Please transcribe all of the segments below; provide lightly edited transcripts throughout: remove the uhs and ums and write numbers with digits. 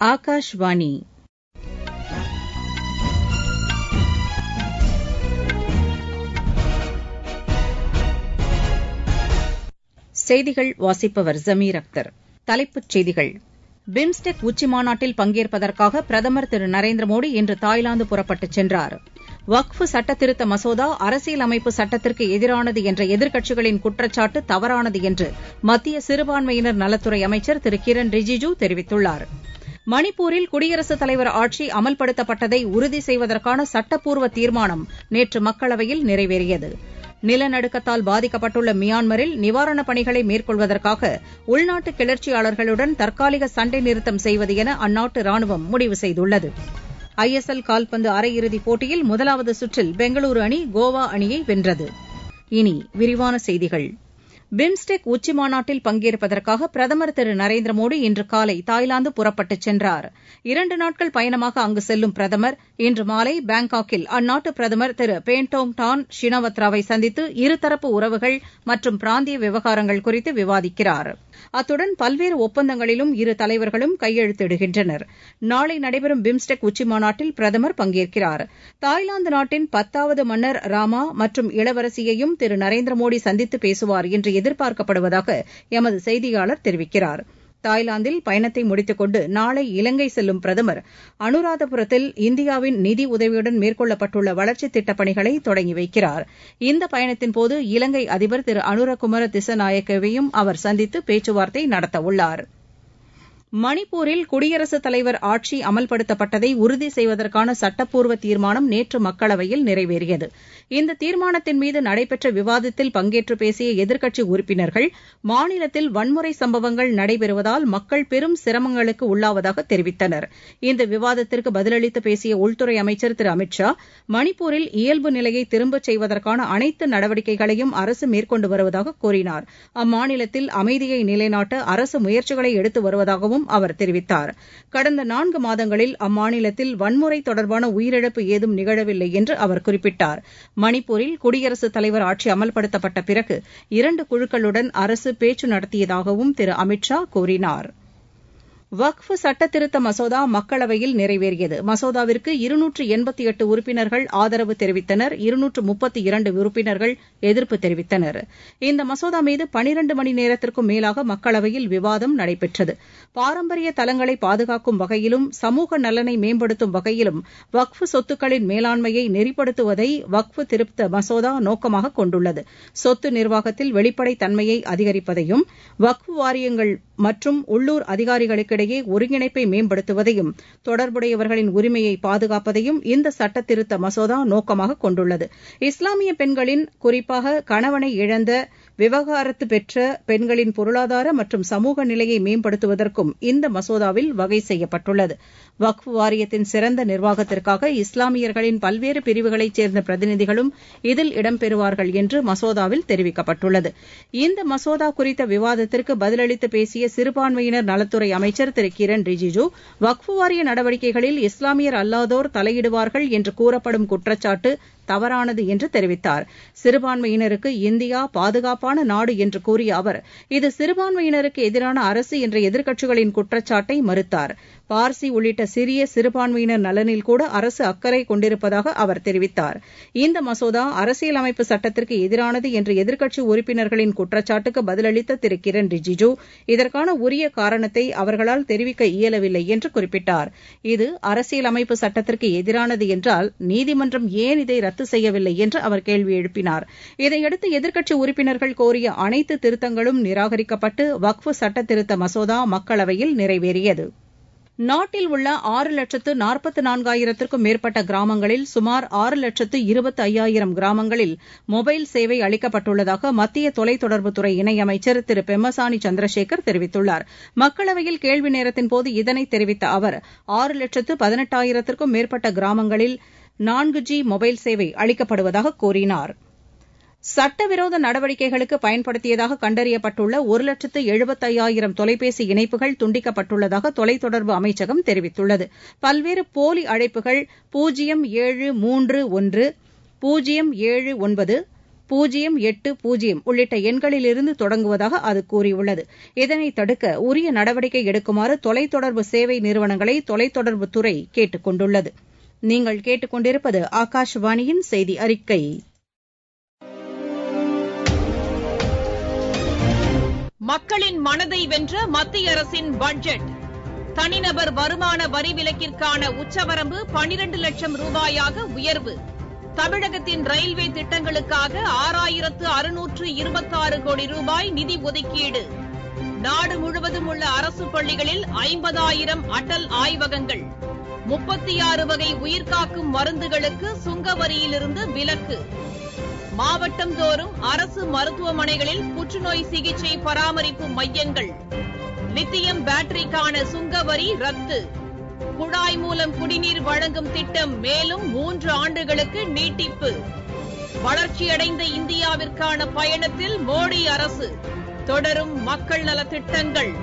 ஆகாஷ்வாணி செய்திகள் வாசிப்பவர் ஜமீர் அக்தர். தலைப்புச் செய்திகள். பிம்ஸ்டெக் உச்சிமாநாட்டில் பங்கேற்பதற்காக பிரதமர் திரு நரேந்திர மோடி இன்று தாய்லாந்து புறப்பட்டுச் சென்றார். வக்ஃப் சட்டத்திருத்த மசோதா அரசியலமைப்பு சட்டத்திற்கு எதிரானது என்ற எதிர்க்கட்சிகளின் குற்றச்சாட்டு தவறானது என்று மத்திய சிறுபான்மையினர் நலத்துறை அமைச்சர் திரு கிரண் ரிஜிஜூ தெரிவித்துள்ளார். மணிப்பூரில் குடியரசுத் தலைவர் ஆட்சி அமல்படுத்தப்பட்டதை உறுதி செய்வதற்கான சட்டப்பூர்வ தீர்மானம் நேற்று மக்களவையில் நிறைவேறியது. நிலநடுக்கத்தால் பாதிக்கப்பட்டுள்ள மியான்மரில் நிவாரணப் பணிகளை மேற்கொள்வதற்காக உள்நாட்டு கிளர்ச்சியாளர்களுடன் தற்காலிக சண்டை நிறுத்தம் செய்வது என அந்நாட்டு ராணுவம் முடிவு செய்துள்ளது. ஐஎஸ்எல் கால்பந்து அரையிறுதிப் போட்டியில் முதலாவது சுற்றில் பெங்களூரு அணி கோவா அணியை வென்றது. இனி விரிவான செய்திகள். பிம்ஸ்டெக் உச்சிமாநாட்டில் பங்கேற்பதற்காக பிரதமர் திரு நரேந்திர மோடி இன்று காலை தாய்லாந்து புறப்பட்டுச் சென்றார். 2 நாட்கள் பயணமாக அங்கு செல்லும் பிரதமர் இன்று மாலை பாங்காக்கில் அந்நாட்டு பிரதமர் திரு பேன்டோங் டான் ஷினவத்ராவை சந்தித்து இருதரப்பு உறவுகள் மற்றும் பிராந்திய விவகாரங்கள் குறித்து விவாதிக்கிறார். அத்துடன் பல்வேறு ஒப்பந்தங்களிலும் இரு தலைவர்களும் கையெழுத்திடுகின்றனர். நாளை நடைபெறும் பிம்ஸ்டெக் உச்சிமாநாட்டில் பிரதமர் பங்கேற்கிறார். தாய்லாந்து நாட்டின் 10வது மன்னர் ராமா மற்றும் இளவரசியையும் திரு நரேந்திர மோடி சந்தித்து பேசுவார் என்று எதிர்பார்க்கப்படுவதாக எமது செய்தியாளர் தெரிவிக்கிறார். தாய்லாந்தில் பயணத்தை முடித்துக் கொண்டு நாளை இலங்கை செல்லும் பிரதமர் அனுராதபுரத்தில் இந்தியாவின் நிதி உதவியுடன் மேற்கொள்ளப்பட்டுள்ள வளர்ச்சித் திட்டப் பணிகளை தொடங்கி வைக்கிறார். இந்த பயணத்தின்போது இலங்கை அதிபர் திரு அனுரகுமார திஸநாயக்கவையும் அவர் சந்தித்து பேச்சுவார்த்தை நடத்தவுள்ளார். மணிப்பூரில் குடியரசுத் தலைவர் ஆட்சி அமல்படுத்தப்பட்டதை உறுதி செய்வதற்கான சட்டப்பூர்வ தீர்மானம் நேற்று மக்களவையில் நிறைவேறியது. இந்த தீர்மானத்தின் மீது நடைபெற்ற விவாதத்தில் பங்கேற்று பேசிய எதிர்க்கட்சி உறுப்பினர்கள் மாநிலத்தில் வன்முறை சம்பவங்கள் நடைபெறுவதால் மக்கள் பெரும் சிரமங்களுக்கு உள்ளாவதாக தெரிவித்தனர். இந்த விவாதத்திற்கு பதிலளித்து பேசிய உள்துறை அமைச்சர் திரு அமித் ஷா மணிப்பூரில் இயல்பு நிலையை திரும்பச் செய்வதற்கான அனைத்து நடவடிக்கைகளையும் அரசு மேற்கொண்டு வருவதாக கூறினார். அம்மாநிலத்தில் அமைதியை நிலைநாட்ட அரசு முயற்சிகளை எடுத்து வருவதாகவும் அவர் தெரிவித்தார். கடந்த 4 மாதங்களில் அம்மாநிலத்தில் வன்முறை தொடர்பான உயிரிழப்பு ஏதும் நிகழவில்லை என்று அவர் குறிப்பிட்டார். மணிப்பூரில் குடியரசுத் தலைவர் ஆட்சி அமல்படுத்தப்பட்ட பிறகு 2 குழுக்களுடன் அரசு பேச்சு நடத்தியதாகவும் திரு அமித் ஷா கூறினார். வக்ஃப் சட்டத்திருத்த மசோதா மக்களவையில் நிறைவேறியது. மசோதாவிற்கு 288 உறுப்பினர்கள் ஆதரவு தெரிவித்தனர். 232 உறுப்பினர்கள் எதிர்ப்பு தெரிவித்தனர். இந்த மசோதா மீது 12 மணி நேரத்திற்கும் மேலாக மக்களவையில் விவாதம் நடைபெற்றது. பாரம்பரிய தலங்களை பாதுகாக்கும் வகையிலும் சமூக நலனை மேம்படுத்தும் வகையிலும் வக்ஃப் சொத்துக்களின் மேலாண்மையை நெறிப்படுத்துவதை வக்ஃப் திருத்த மசோதா நோக்கமாக கொண்டுள்ளது. சொத்து நிர்வாகத்தில் வெளிப்படைத் தன்மையை அதிகரிப்பதையும் வக்ஃப் வாரியங்கள் மற்றும் உள்ளூர் அதிகாரிகளுக்கிடையே ஒருங்கிணைப்பை மேம்படுத்துவதையும் தொடர்புடையவர்களின் உரிமையை பாதுகாப்பதையும் இந்த சட்ட திருத்த மசோதா நோக்கமாக கொண்டுள்ளது. இஸ்லாமிய பெண்களின், குறிப்பாக கணவனை இழந்த, விவாகரத்து பெற்ற பெண்களின் பொருளாதார மற்றும் சமூக நிலையை மேம்படுத்துவதற்கும் இந்த மசோதாவில் வகை செய்யப்பட்டுள்ளது. வக்ஃப் வாரியத்தின் சிறந்த நிர்வாகத்திற்காக இஸ்லாமியர்களின் பல்வேறு பிரிவுகளைச் சேர்ந்த பிரதிநிதிகளும் இதில் இடம்பெறுவார்கள் என்று மசோதாவில் தெரிவிக்கப்பட்டுள்ளது. இந்த மசோதா குறித்த விவாதத்திற்கு பதிலளித்து பேசிய சிறுபான்மையினர் நலத்துறை அமைச்சர் திரு கிரண் ரிஜிஜூ வக்ஃப் வாரிய நடவடிக்கைகளில் இஸ்லாமியர் அல்லாதோர் தலையிடுவார்கள் என்று கூறப்படும் குற்றச்சாட்டு தவறானது என்று தெரிவித்தார். சிறுபான்மையினருக்கு இந்தியா பாதுகாப்பான நாடு என்று கூறிய அவர் இது சிறுபான்மையினருக்கு எதிரான அரசு என்ற எதிர்க்கட்சிகளின் குற்றச்சாட்டை மறுத்தார். பார்சி உள்ளிட்ட சிறிய சிறுபான்மையினர் நலனில் கூட அரசு அக்கறை கொண்டிருப்பதாக அவர் தெரிவித்தார். இந்த மசோதா அரசியலமைப்பு சட்டத்திற்கு எதிரானது என்ற எதிர்க்கட்சி உறுப்பினர்களின் குற்றச்சாட்டுக்கு பதிலளித்த திரு கிரண் ரிஜிஜூ இதற்கான உரிய காரணத்தை அவர்களால் தெரிவிக்க இயலவில்லை என்று குறிப்பிட்டார். இது அரசியலமைப்பு சட்டத்திற்கு எதிரானது என்றால் நீதிமன்றம் ஏன் இதை ரத்து செய்யவில்லை என்று அவர் கேள்வி எழுப்பினார். இதையடுத்து எதிர்க்கட்சி உறுப்பினர்கள் கோரிய அனைத்து திருத்தங்களும் நிராகரிக்கப்பட்டு வக்ஃப் சட்ட திருத்த மசோதா மக்களவையில் நிறைவேறியது. நாட்டில் உள்ள 6,44,000க்கும் மேற்பட்ட கிராமங்களில் சுமார் 6,25,000 கிராமங்களில் மொபைல் சேவை அளிக்கப்பட்டுள்ளதாக மத்திய தொலைத்தொடர்புத்துறை இணையமைச்சர் திரு பெம்மசானி சந்திரசேகர் தெரிவித்துள்ளார். மக்களவையில் கேள்வி நேரத்தின்போது இதனை தெரிவித்த அவர் 6,18,000க்கும் மேற்பட்ட கிராமங்களில் 4G மொபைல் சேவை அளிக்கப்படுவதாக கூறினார். சட்டவிரோத நடவடிக்கைகளுக்கு பயன்படுத்தியதாக கண்டறியப்பட்டுள்ள 1,75,000 தொலைபேசி இணைப்புகள் துண்டிக்கப்பட்டுள்ளதாக தொலைத்தொடர்பு அமைச்சகம் தெரிவித்துள்ளது. பல்வேறு போலி அழைப்புகள் 0731 079 080 உள்ளிட்ட எண்களிலிருந்து தொடங்குவதாக அது கூறியுள்ளது. இதனை தடுக்க உரிய நடவடிக்கை எடுக்குமாறு தொலைத்தொடர்பு சேவை நிறுவனங்களை தொலைத்தொடர்புத்துறை கேட்டுக் கொண்டுள்ளது. நீங்கள் கேட்டுக்கொண்டிருப்பது ஆகாஷவாணியின் செய்தி அறிக்கை. மக்களின் மனதை வென்ற மத்திய அரசின் பட்ஜெட். தனிநபர் வருமான வரி விலக்கிற்கான உச்சவரம்பு 12 லட்சம் ரூபாயாக உயர்வு. தமிழகத்தின் ரயில்வே திட்டங்களுக்காக 6626 கோடி ரூபாய் நிதி ஒதுக்கீடு. நாடு முழுவதும் உள்ள அரசு பள்ளிகளில் 50,000 அடல் ஆய்வகங்கள். 36 வகை உயிர்காக்கும் மருந்துகளுக்கு சுங்க வரியிலிருந்து விலக்கு. மாவட்டம் தோறும் அரசு மருத்துவமனைகளில் புற்றுநோய் சிகிச்சை பராமரிப்பு மையங்கள். லித்தியம் பேட்டரிக்கான சுங்க வரி ரத்து. குழாய் மூலம் குடிநீர் வழங்கும் திட்டம் மேலும் 3 ஆண்டுகளுக்கு நீட்டிப்பு. வளர்ச்சியடைந்த இந்தியாவிற்கான பயணத்தில் மோடி அரசு. தொடரும் மக்கள் நலத் திட்டங்கள்.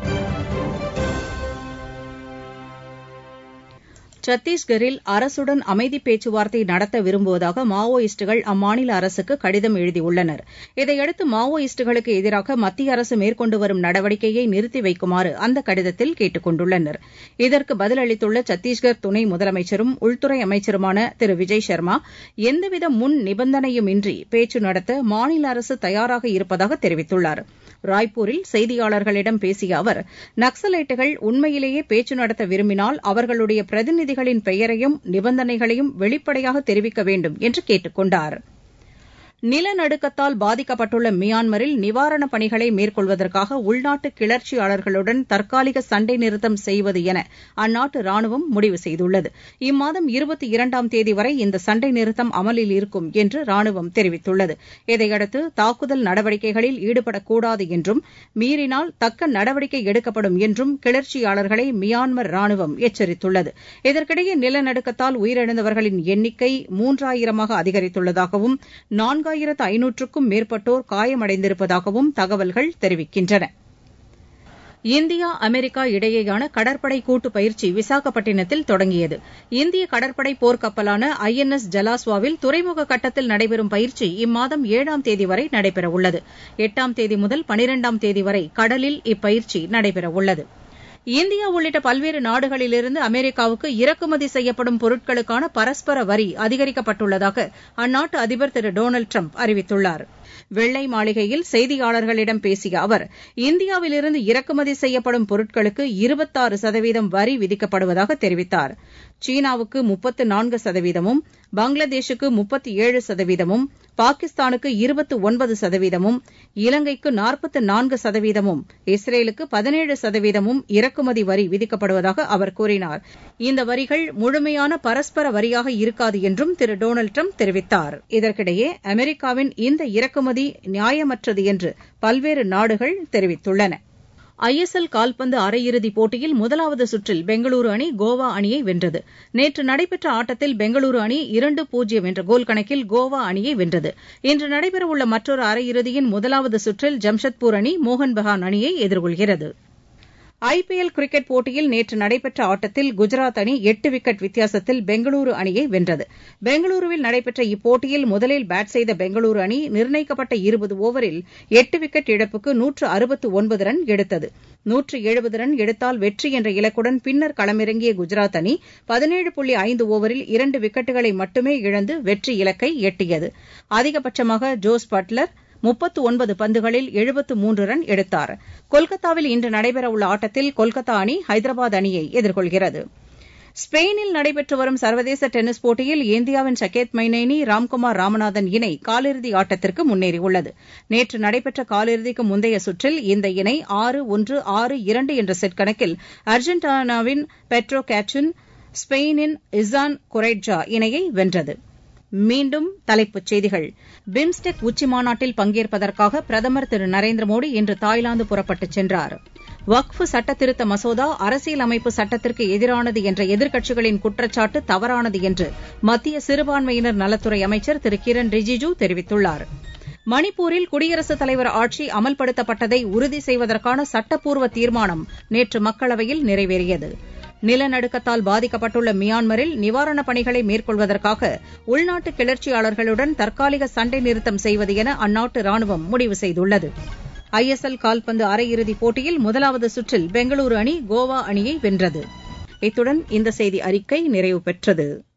சத்தீஸ்கரில் அரசுடன் அமைதி பேச்சுவார்த்தை நடத்த விரும்புவதாக மாவோயிஸ்டுகள் அம்மாநில அரசுக்கு கடிதம் எழுதியுள்ளனர். இதையடுத்து மாவோயிஸ்டுகளுக்கு எதிராக மத்திய அரசு மேற்கொண்டு வரும் நடவடிக்கையை நிறுத்தி வைக்குமாறு அந்த கடிதத்தில் கேட்டுக் கொண்டுள்ளனர். இதற்கு பதிலளித்துள்ள சத்தீஸ்கர் துணை முதலமைச்சரும் உள்துறை அமைச்சருமான திரு விஜய் சர்மா, எந்தவித முன் நிபந்தனையுமின்றி பேச்சு நடத்த மாநில அரசு தயாராக இருப்பதாக தெரிவித்துள்ளார். ராய்ப்பூரில் செய்தியாளர்களிடம் பேசிய அவர், நக்சலைட்டுகள் உண்மையிலேயே பேச்சு நடத்த விரும்பினால் அவர்களுடைய பிரதிநிதிகளின் பெயரையும் நிபந்தனைகளையும் வெளிப்படையாக தெரிவிக்க வேண்டும் என்று கேட்டுக் கொண்டார். நிலநடுக்கத்தால் பாதிக்கப்பட்டுள்ள மியான்மரில் நிவாரணப் பணிகளை மேற்கொள்வதற்காக உள்நாட்டு கிளர்ச்சியாளர்களுடன் தற்காலிக சண்டை நிறுத்தம் செய்வது என அந்நாட்டு ராணுவம் முடிவு செய்துள்ளது. இம்மாதம் 22ஆம் தேதி வரை இந்த சண்டை நிறுத்தம் அமலில் இருக்கும் என்று ராணுவம் தெரிவித்துள்ளது. இதையடுத்து தாக்குதல் நடவடிக்கைகளில் ஈடுபடக்கூடாது என்றும் மீறினால் தக்க நடவடிக்கை எடுக்கப்படும் என்றும் கிளர்ச்சியாளர்களை மியான்மர் ராணுவம் எச்சரித்துள்ளது. இதற்கிடையே நிலநடுக்கத்தால் உயிரிழந்தவர்களின் எண்ணிக்கை 3000ஆக அதிகரித்துள்ளதாகவும் 4500க்கும் மேற்பட்டோர் காயமடைந்திருப்பதாகவும் தகவல்கள் தெரிவிக்கின்றன. இந்தியா அமெரிக்கா இடையேயான கடற்படை கூட்டு பயிற்சி விசாகப்பட்டினத்தில் தொடங்கியது. இந்திய கடற்படை போர்க்கப்பலான INS ஜலாஸ்வாவில் துறைமுக கட்டத்தில் நடைபெறும் பயிற்சி இம்மாதம் 7ஆம் தேதி வரை நடைபெறவுள்ளது. 8ஆம் தேதி முதல் 12ஆம் தேதி வரை கடலில் இப்பயிற்சி நடைபெறவுள்ளது. இந்தியா உள்ளிட்ட பல்வேறு நாடுகளிலிருந்து அமெரிக்காவுக்கு இறக்குமதி செய்யப்படும் பொருட்களுக்கான பரஸ்பர வரி அதிகரிக்கப்பட்டுள்ளதாக அந்நாட்டு அதிபர் திரு டொனால்டு டிரம்ப் அறிவித்துள்ளார். வெள்ளை மாளிகையில் செய்தியாளர்களிடம் பேசிய அவர், இந்தியாவிலிருந்து இறக்குமதி செய்யப்படும் பொருட்களுக்கு 26% வரி விதிக்கப்படுவதாக தெரிவித்தார். சீனாவுக்கு 34%, பங்களாதேஷுக்கு 37%, பாகிஸ்தானுக்கு 29%, இலங்கைக்கு 44%, இஸ்ரேலுக்கு 17% இறக்குமதி வரி விதிக்கப்படுவதாக அவர் கூறினார். இந்த வரிகள் முழுமையான பரஸ்பர வரியாக இருக்காது என்றும் திரு டொனால்டு டிரம்ப் தெரிவித்தார். இதற்கிடையே அமெரிக்காவின் இந்த இறக்குமதி நியாயமற்றது என்று பல்வேறு நாடுகள் தெரிவித்துள்ளன. ISL கால்பந்து அரையிறுதிப் போட்டியில் முதலாவது சுற்றில் பெங்களூரு அணி கோவா அணியை வென்றது. நேற்று நடைபெற்ற ஆட்டத்தில் பெங்களூரு அணி 2-0 என்ற கோல் கணக்கில் கோவா அணியை வென்றது. இன்று நடைபெறவுள்ள மற்றொரு அரையிறுதியின் முதலாவது சுற்றில் ஜம்ஷெட்பூர் அணி மோகன் பகான் அணியை எதிர்கொள்கிறது. IPL கிரிக்கெட் போட்டியில் நேற்று நடைபெற்ற ஆட்டத்தில் குஜராத் அணி 8 விக்கெட் வித்தியாசத்தில் பெங்களூரு அணியை வென்றது. பெங்களூருவில் நடைபெற்ற இப்போட்டியில் முதலில் பேட் செய்த பெங்களூரு அணி நிர்ணயிக்கப்பட்ட 20 ஓவரில் 8 விக்கெட் இழப்புக்கு 169 ரன் எடுத்தது. 170 ரன் எடுத்தால் வெற்றி என்ற இலக்குடன் பின்னர் களமிறங்கிய குஜராத் அணி 17.5 ஓவரில் 2 விக்கெட்டுகளை மட்டுமே இழந்து வெற்றி இலக்கை எட்டியது. அதிகபட்சமாக ஜோஸ் பட்லர் 39 பந்துகளில் 73 ரன் எடுத்தார். கொல்கத்தாவில் இன்று நடைபெறவுள்ள ஆட்டத்தில் கொல்கத்தா அணி ஹைதராபாத் அணியை எதிர்கொள்கிறது. ஸ்பெயினில் நடைபெற்று வரும் சர்வதேச டென்னிஸ் போட்டியில் இந்தியாவின் சகேத் மைனேனி, ராம்குமார் ராமநாதன் இணை காலிறுதி ஆட்டத்திற்கு முன்னேறியுள்ளது. நேற்று நடைபெற்ற காலிறுதிக்கு முந்தைய சுற்றில் இந்த இணை 6-1, 6-2 என்ற செட் கணக்கில் அர்ஜென்டினாவின் பெட்ரோ கேச்சின், ஸ்பெயினின் இசான் குரைட்ஜா இணையை வென்றது. மீண்டும் தலைப்புச் செய்திகள். பிம்ஸ்டெக் உச்சிமாநாட்டில் பங்கேற்பதற்காக பிரதமர் திரு நரேந்திர மோடி இன்று தாய்லாந்து புறப்பட்டுச் சென்றார். வக்ஃப் சட்டத்திருத்த மசோதா அரசியலமைப்பு சட்டத்திற்கு எதிரானது என்ற எதிர்க்கட்சிகளின் குற்றச்சாட்டு தவறானது என்று மத்திய சிறுபான்மையினர் நலத்துறை அமைச்சர் திரு கிரண் ரிஜிஜூ தெரிவித்துள்ளார். மணிப்பூரில் குடியரசுத் தலைவர் ஆட்சி அமல்படுத்தப்பட்டதை உறுதி செய்வதற்கான சட்டப்பூர்வ தீர்மானம் நேற்று மக்களவையில் நிறைவேறியது. நிலநடுக்கத்தால் பாதிக்கப்பட்டுள்ள மியான்மரில் நிவாரணப் பணிகளை மேற்கொள்வதற்காக உள்நாட்டு கிளர்ச்சியாளர்களுடன் தற்காலிக சண்டை நிறுத்தம் செய்வது என அந்நாட்டு ராணுவம் முடிவு செய்துள்ளது. ISL கால்பந்து அரையிறுதிப் போட்டியில் முதலாவது சுற்றில் பெங்களூரு அணி கோவா அணியை வென்றது. இத்துடன் இந்த செய்தி அறிக்கை நிறைவு பெற்றது.